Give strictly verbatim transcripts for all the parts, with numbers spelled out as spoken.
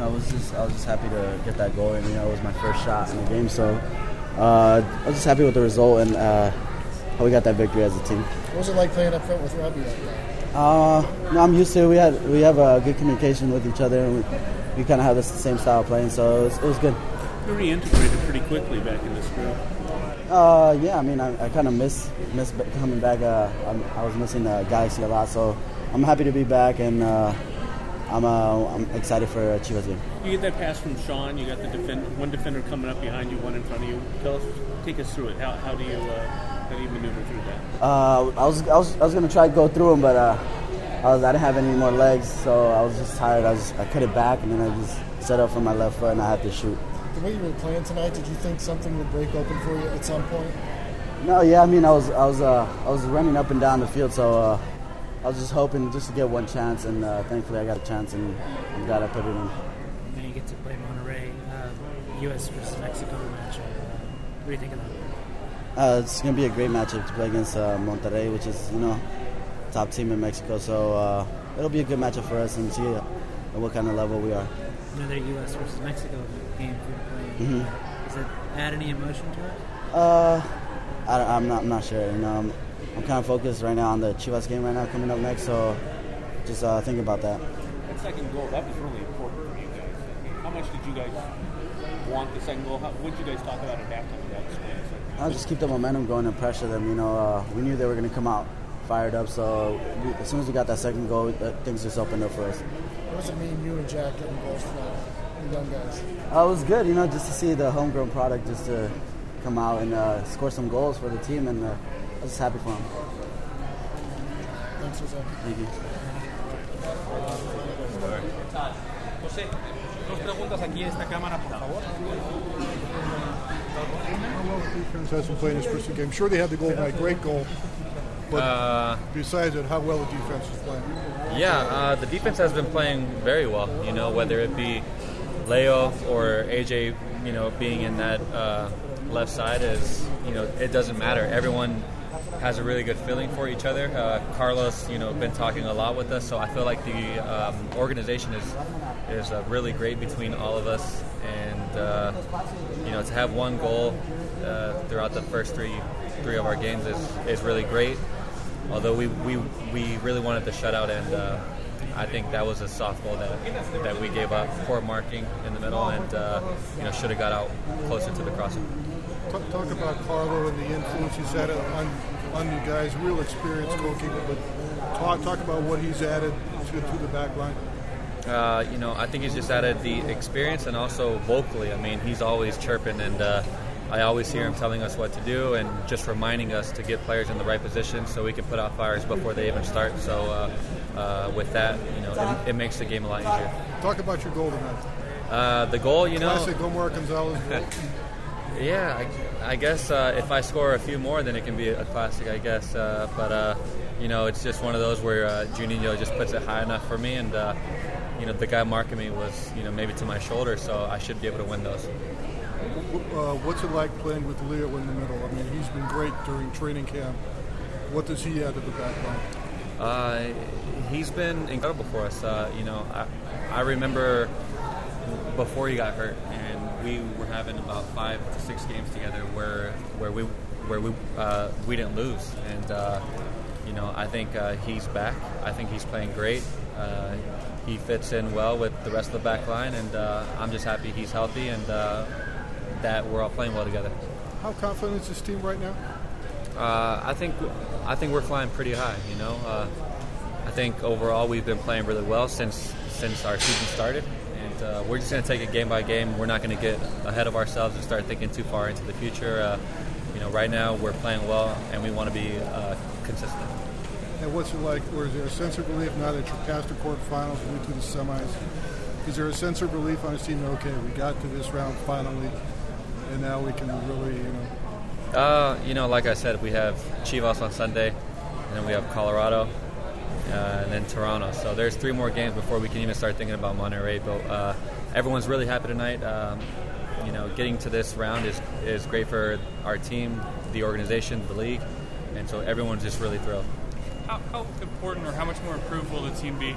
I was just I was just happy to get that goal, and you know it was my first shot in the game, so uh, I was just happy with the result and uh, how we got that victory as a team. What was it like playing up front with Robbie like that? Uh, no, I'm used to it. We had we have a good communication with each other, and we, we kind of have the same style of playing, so it was, it was good. You reintegrated pretty quickly back in this group. Uh, yeah, I mean, I, I kind of miss miss coming back. Uh, I'm, I was missing uh, Galaxy a lot, so I'm happy to be back, and uh, I'm uh, I'm excited for a Chivas game. You get that pass from Sean. You got the defend, one defender coming up behind you, one in front of you. Tell us, take us through it. How, how do you uh, how do you maneuver through that? Uh, I was I was I was gonna try to go through him, but uh, I was I didn't have any more legs, so I was just tired. I was I cut it back, and then I just set up for my left foot, and I had to shoot. The way you were playing tonight, did you think something would break open for you at some point? No, yeah, I mean, I was I was uh, I was running up and down the field, so uh, I was just hoping just to get one chance, and uh, thankfully I got a chance, and I'm glad I put it in. Now you get to play Monterrey, uh, U S versus Mexico matchup. Uh, what do you think of that? Uh, it's gonna be a great matchup to play against uh, Monterrey, which is you know top team in Mexico, so uh, it'll be a good matchup for us and see uh, what kind of level we are. Another U S versus Mexico game for you to play. Mm-hmm. Does it add any emotion to it? Uh, I, I'm not I'm not sure. You know, I'm, I'm kind of focused right now on the Chivas game right now coming up next, so just uh, think about that. That second goal, that was really important for you guys. How much did you guys want the second goal? How, what did you guys talk about at halftime about this? I'll just keep the momentum going and pressure them. You know, uh, we knew they were going to come out fired up, so we, as soon as we got that second goal, uh, things just opened up for us. What does it mean, you and Jack getting goals for the young guys? Uh, it was good, you know, just to see the homegrown product just to come out and uh, score some goals for the team, and uh, I was just happy for them. Thanks, Jose. Thank you. José, dos preguntas aquí en esta cámara, por favor. How well the defense has been playing this first game? Sure, they had the goal tonight, great goal. But uh, besides it, how well the defense is playing? Yeah, uh, the defense has been playing very well. You know, whether it be Leo or A J, you know, being in that uh, left side is, you know, it doesn't matter. Everyone has a really good feeling for each other. Uh, Carlos, you know, been talking a lot with us, so I feel like the um, organization is is uh, really great between all of us. And uh, you know, to have one goal uh, throughout the first three three of our games is, is really great. Although we, we we really wanted the shutout, and uh, I think that was a soft goal that that we gave up. Poor marking in the middle, and uh, you know, should have got out closer to the crosser. Talk, talk about Carlo and the influence he's had on on you guys. Real experienced goalkeeper, but talk talk about what he's added to, to the back line. Uh, you know, I think he's just added the experience, and also vocally. I mean, he's always chirping, and uh, I always hear him telling us what to do and just reminding us to get players in the right position so we can put out fires before they even start. So uh, uh, with that, you know, it, it makes the game a lot easier. Talk about your goal tonight. Uh, the goal, you know. Classic Omar Gonzalez goal. Yeah, I, I guess uh, if I score a few more, then it can be a classic, I guess. Uh, but, uh, you know, it's just one of those where uh, Juninho just puts it high enough for me, and, uh, you know, the guy marking me was, you know, maybe to my shoulder, so I should be able to win those. Uh, what's it like playing with Leo in the middle? I mean, he's been great during training camp. What does he add to the back line? Uh, he's been incredible for us. Uh, you know, I, I remember before he got hurt, and we were having about five to six games together where where we where we uh, we didn't lose, and uh, you know, I think uh, he's back. I think he's playing great. Uh, he fits in well with the rest of the back line, and uh, I'm just happy he's healthy and uh, that we're all playing well together. How confident is this team right now? Uh, I think I think we're flying pretty high. You know, uh, I think overall we've been playing really well since since our season started, and uh, we're just going to take it game by game. We're not going to get ahead of ourselves and start thinking too far into the future. Uh, you know, right now we're playing well, and we want to be uh, consistent. And what's it like, or is there a sense of relief now that you're past the quarterfinals and into the semis? Is there a sense of relief on this team? Okay, we got to this round finally, and now we can really, you know. Uh, you know, like I said, we have Chivas on Sunday, and then we have Colorado, uh, and then Toronto. So there's three more games before we can even start thinking about Monterrey. But uh, everyone's really happy tonight. Um, you know, getting to this round is, is great for our team, the organization, the league, and so everyone's just really thrilled. How, how important or how much more improved will the team be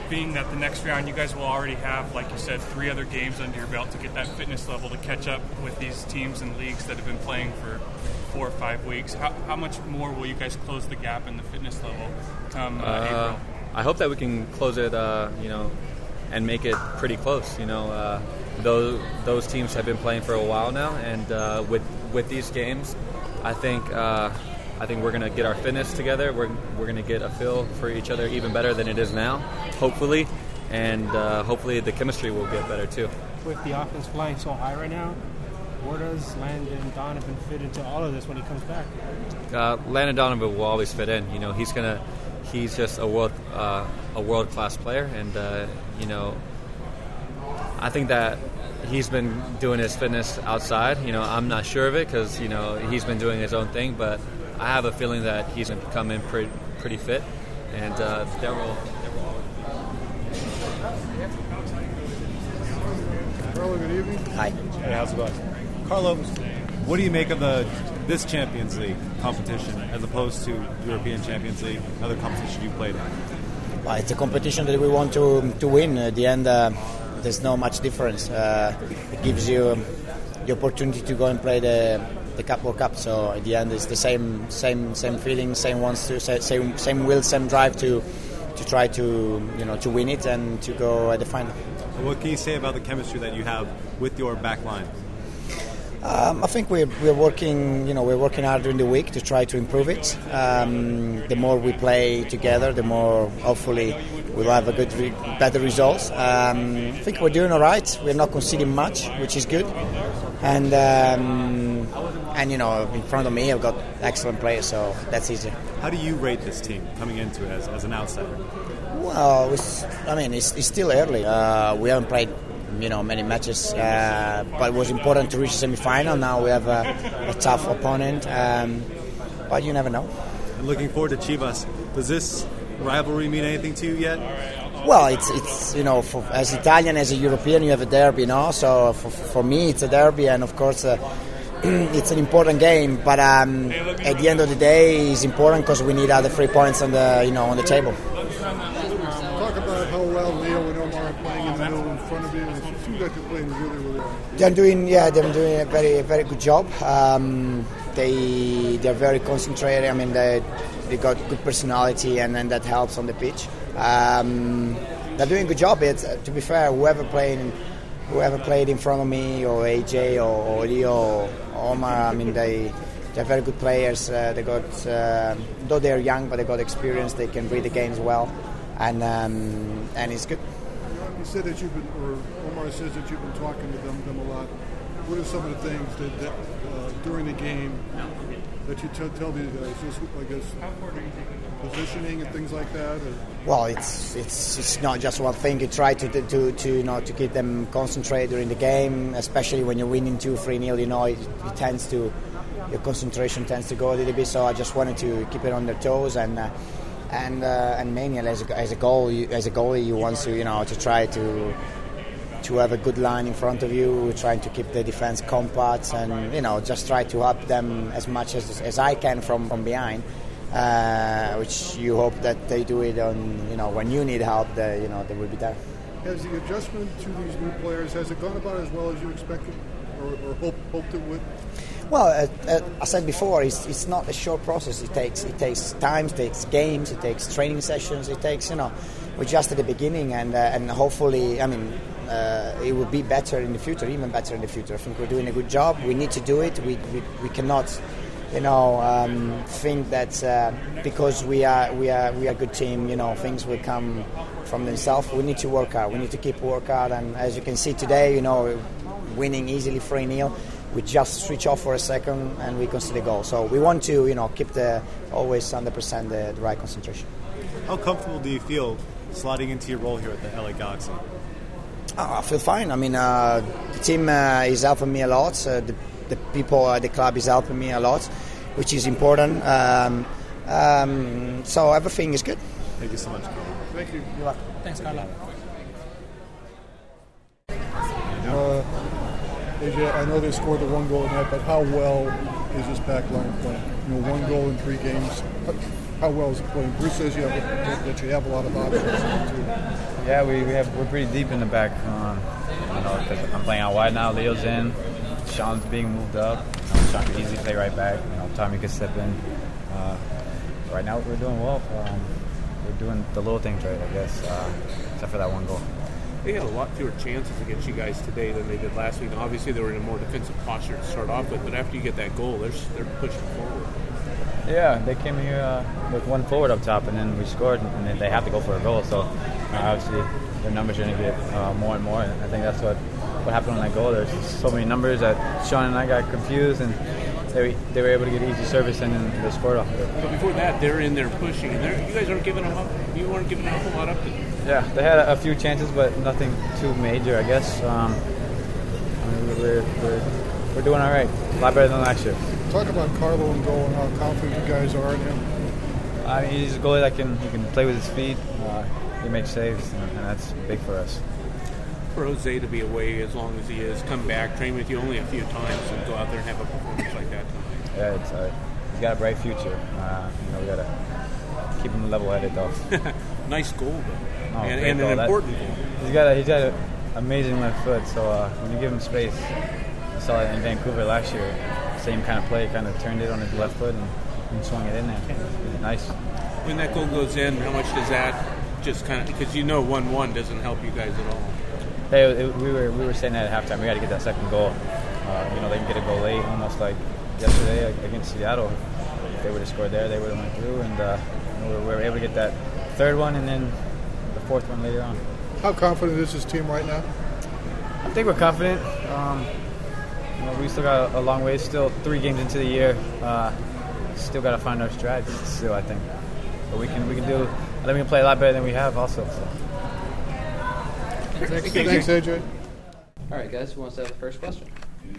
being that the next round you guys will already have, like you said, three other games under your belt to get that fitness level to catch up with these teams and leagues that have been playing for four or five weeks. How, how much more will you guys close the gap in the fitness level come uh, uh, April? I hope that we can close it, uh, you know, and make it pretty close. You know, uh, those those teams have been playing for a while now, and uh, with with these games, I think uh, I think we're gonna get our fitness together. We're we're gonna get a feel for each other even better than it is now, hopefully, and uh, hopefully the chemistry will get better too. With the offense flying so high right now, where does Landon Donovan fit into all of this when he comes back? Uh, Landon Donovan will always fit in. You know, he's gonna. He's just a world uh, a world class player, and uh, you know, I think that he's been doing his fitness outside. You know, I'm not sure of it because you know he's been doing his own thing, but I have a feeling that he's going to come in pretty pretty fit, and uh, there will. Carlo, good evening. Hi. Hey, how's it going? Carlo, what do you make of the this Champions League competition as opposed to European Champions League, another competition you played in? Well, it's a competition that we want to to win. At the end, uh, there's no much difference. Uh, it gives you um, the opportunity to go and play the the Cup World Cup. So at the end, it's the same same same feeling, same wants to same same will, same drive to to try to you know to win it and to go at the final. What can you say about the chemistry that you have with your back line? Um, I think we're, we're working, you know, we're working hard during the week to try to improve it. Um, the more we play together, the more hopefully we'll have a good, re- better results. Um, I think we're doing all right. We're not conceding much, which is good. And um, and you know, in front of me, I've got excellent players, so that's easy. How do you rate this team coming into it as, as an outsider? Well, it's, I mean, it's, it's still early. Uh, we haven't played. You know, many matches, uh, but it was important to reach the semi-final. Now we have a, a tough opponent, um, but you never know. And looking forward to Chivas. Does this rivalry mean anything to you yet? Well, it's it's you know, for, as Italian, as a European, you have a derby, you know. So for, for me, it's a derby, and of course, uh, it's an important game. But um, at the end of the day, it's important because we need other three points on the you know on the table. Talk about how well Leo and Omar are playing in the middle in front of you. It seems like they're playing really, really well. They're doing, yeah, they're doing a very, very good job. Um, they they're very concentrated. I mean, they they got good personality, and, and that helps on the pitch. Um, they're doing a good job. It's, uh, to be fair, whoever played, in, whoever played in front of me, or A J, or, or Leo, or Omar, I mean, they they're very good players. Uh, they got, uh, though they're young, but they got experience. They can read the games well. And um, and it's good. You said that you've been, or Omar says that you've been talking to them, them a lot. What are some of the things that, that uh, during the game that you t- tell these guys? Just, I guess, positioning and things like that. Or? Well, it's it's it's not just one thing. You try to to to you know to keep them concentrated during the game, especially when you're winning two, three nil. You know, it, it tends to your concentration tends to go a little bit. So I just wanted to keep it on their toes and. Uh, And uh, and mainly as a, as a goal, you, as a goalie, you want to you know to try to to have a good line in front of you, trying to keep the defense compact, and you know just try to help them as much as as I can from, from behind. Uh, which you hope that they do it on you know when you need help, they, you know they will be there. Has the adjustment to these new players has it gone about as well as you expected, or, or hope, hoped it would? Well, uh, uh, I said before, it's, it's not a short process. It takes it takes time, it takes games, it takes training sessions. It takes you know, we're just at the beginning, and uh, and hopefully, I mean, uh, it will be better in the future, even better in the future. I think we're doing a good job. We need to do it. We we, we cannot, you know, um, think that uh, because we are we are we are a good team, you know, things will come from themselves. We need to work hard. We need to keep work hard, and as you can see today, you know, winning easily three nil. We just switch off for a second and we concede a goal. So we want to, you know, keep the always one hundred percent the, the right concentration. How comfortable do you feel sliding into your role here at the L A Galaxy? Oh, I feel fine. I mean, uh, the team uh, is helping me a lot. Uh, the, the people at the club is helping me a lot, which is important. Um, um, so everything is good. Thank you so much, Carlo. Thank you. You're welcome. Thanks, Carlo. Uh, A J, I know they scored the one goal tonight, but how well is this back line playing? You know, one goal in three games. how well is he playing? Bruce says you have, that you have a lot of options. Too. Yeah, we, we have we're pretty deep in the back. Um, you know, 'cause I'm playing out wide now. Leo's in. Sean's being moved up. You know, Sean can easily play right back. You know, Tommy can step in. Uh, right now we're doing well. Um, we're doing the little things right, I guess, uh, except for that one goal. They had a lot fewer chances against you guys today than they did last week. Obviously, they were in a more defensive posture to start off with, but after you get that goal, they're they're pushing forward. Yeah, they came here uh, with one forward up top, and then we scored, and then they have to go for a goal. So uh, obviously, their numbers are going to get uh, more and more. And I think that's what what happened on that goal. There's so many numbers that Sean and I got confused, and they they were able to get easy service, and then they scored off of it. But before that, they're in there pushing, and they're, you guys aren't giving them up. You weren't giving up a lot up to them. Yeah, they had a, a few chances, but nothing too major, I guess. Um, I mean, we're, we're we're doing all right. A lot better than last year. Talk about Carlo and goal and how confident you guys are in him. I mean, he's a goalie that can he can play with his feet. Uh, he makes saves, and, and that's big for us. For Jose to be away as long as he is, come back, train with you only a few times, and go out there and have a performance like that tonight. Yeah, it's, uh, he's got a bright future. Uh, you know, we gotta keep him level-headed, though. Nice goal, though, oh, and, and goal. an That, important goal. He's got a, he's got an amazing left foot. So uh, when you give him space, I saw it in Vancouver last year. Same kind of play, kind of turned it on his left foot and, and swung it in there. It was nice. When that goal goes in, how much does that just kind of, because you know one one doesn't help you guys at all. Hey, it, we were we were saying that at halftime. We got to get that second goal. Uh, you know, they can get a goal late, almost like yesterday against Seattle. If they would have scored there, they would have went through, and uh, you know, we, were, we were able to get that third one and then the fourth one later on. How confident is this team right now? I think we're confident. Um, you know, we still got a, a long way. Still three games into the year. Uh, still got to find our strides. Still, I think, but we can we can do. I think we can play a lot better than we have also. So. Thanks, Thanks, A J. All right, guys, who wants to have the first question?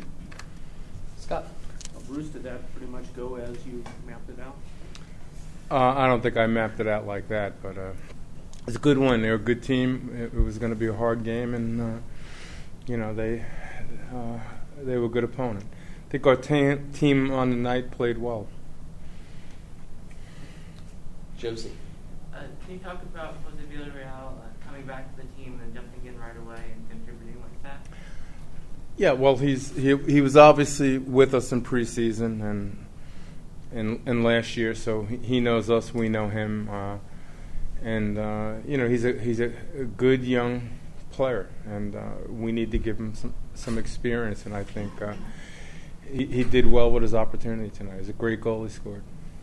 Scott. Well, Bruce, did that pretty much go as you mapped it out? Uh, I don't think I mapped it out like that, but uh, it's a good one. They're a good team. It, it was going to be a hard game, and uh, you know they uh, they were a good opponent. I think our ta- team on the night played well. Josie. Uh, can you talk about Jose Villarreal uh, coming back to the team and jumping in right away and contributing like that? Yeah, well, he's he he was obviously with us in preseason and and, and last year, so he, he knows us, we know him, uh, and uh, you know he's a he's a, a good young player, and uh, we need to give him some some experience, and I think uh, he he did well with his opportunity tonight. It's a great goal he scored.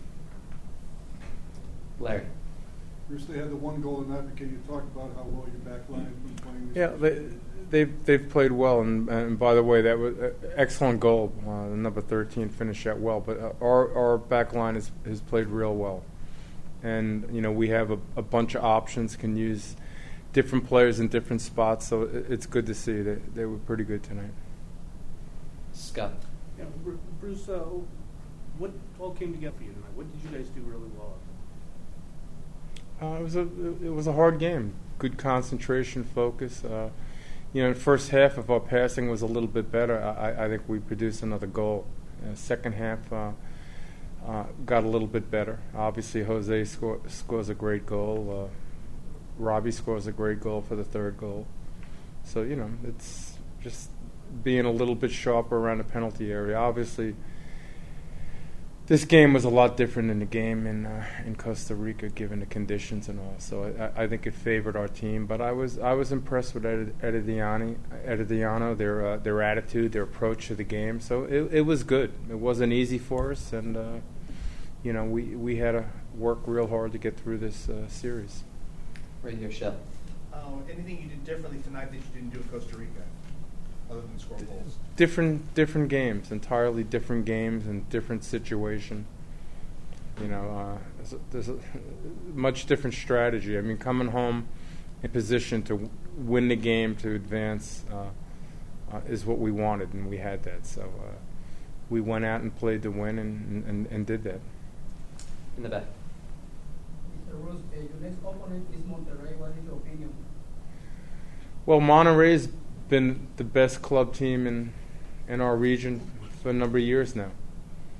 Larry. Bruce, they had the one goal tonight, but can you talk about how well your back line has been playing this Yeah, they, they've they've played well, and, and by the way, that was an excellent goal. Uh, the number thirteen finished that well, but uh, our our back line has has played real well, and you know we have a, a bunch of options, can use different players in different spots, so it, it's good to see that they were pretty good tonight. Scott. Yeah, Bruce, uh, what all came together for you tonight? What did you guys do really well? Uh, it was a it was a hard game. Good concentration, focus. Uh, you know, the first half of our passing was a little bit better. I, I think we produced another goal. Uh, second half uh, uh, got a little bit better. Obviously, Jose score, scores a great goal. Uh, Robbie scores a great goal for the third goal. So you know, it's just being a little bit sharper around the penalty area. Obviously, this game was a lot different than the game in uh, in Costa Rica, given the conditions and all. So I, I think it favored our team. But I was I was impressed with Herediano, Herediano their uh, their attitude, their approach to the game. So it, it was good. It wasn't easy for us, and uh, you know we, we had to work real hard to get through this uh, series. Right here, Shell. Uh, anything you did differently tonight that you didn't do in Costa Rica, other than score goals? Different, different games, entirely different games and different situation. You know, uh, there's, a, there's a much different strategy. I mean, coming home in position to w- win the game, to advance, uh, uh, is what we wanted, and we had that. So uh, we went out and played to win, and, and, and did that. In the back. Mister Bruce, uh, your next opponent is Monterrey. What is your opinion? Well, Monterrey's been the best club team in in our region for a number of years now,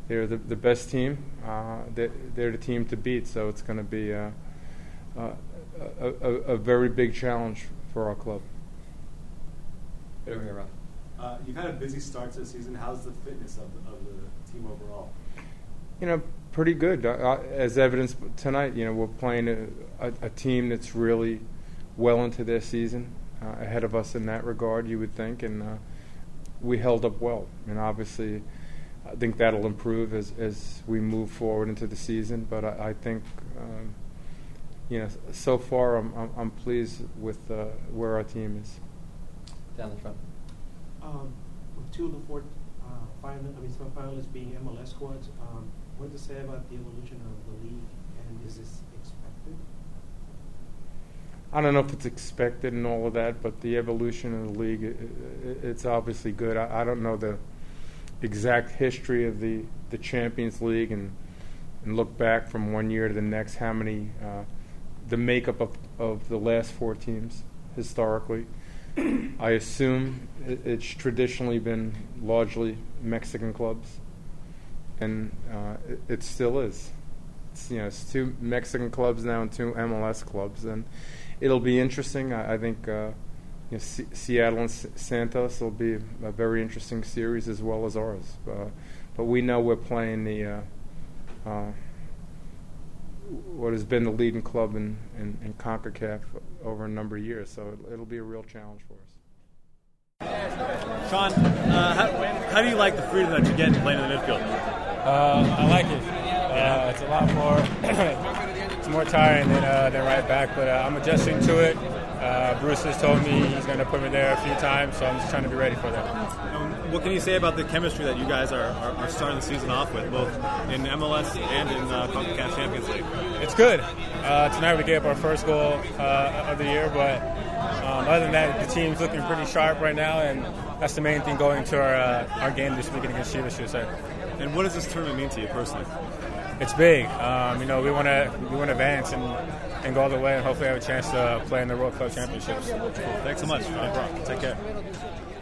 they're the, the best team. Uh, they're, they're the team to beat, so it's going to be a, a, a, a very big challenge for our club. Over here, Rob. Uh, you've had a busy start to the season. How's the fitness of the, of the team overall? You know, pretty good. Uh, as evidenced tonight, you know, we're playing a, a, a team that's really well into their season, uh, ahead of us in that regard, you would think, and uh, we held up well. And obviously, I think that'll improve as, as we move forward into the season. But I, I think, um, you know, so far I'm, I'm, I'm pleased with uh, where our team is. Down the front. Um, with two of the four uh, final, I mean, semifinalists being M L S squads, um, what to say about the evolution of the league, and is this expected? I don't know if it's expected and all of that, but the evolution of the league, it, it, it's obviously good. I, I don't know the exact history of the, the Champions League and and look back from one year to the next, how many, uh, the makeup of, of the last four teams historically. I assume it, it's traditionally been largely Mexican clubs, and uh, it, it still is. It's, you know, it's two Mexican clubs now and two M L S clubs, and it'll be interesting. I, I think uh, you know, C- Seattle and S- Santos will be a very interesting series as well as ours. Uh, but we know we're playing the uh, uh, what has been the leading club in, in, in CONCACAF over a number of years, so it, it'll be a real challenge for us. Sean, uh, how, how do you like the freedom that you get playing in the midfield? Uh, I like it. Uh, it's a lot more. It's more tiring than uh, than right back, but uh, I'm adjusting to it. Uh, Bruce has told me he's going to put me there a few times, so I'm just trying to be ready for that. Um, what can you say about the chemistry that you guys are, are, are starting the season off with, both in M L S and in uh, CONCACAF Champions League? It's good. Uh, tonight we gave up our first goal uh, of the year, but um, other than that, the team's looking pretty sharp right now, and that's the main thing going into our uh, our game this weekend against Chivas U S A. And what does this tournament mean to you personally? It's big. Um, you know, we want to we want to advance and, and go all the way, and hopefully have a chance to play in the World Club Championships. Cool. Thanks so much. Take care.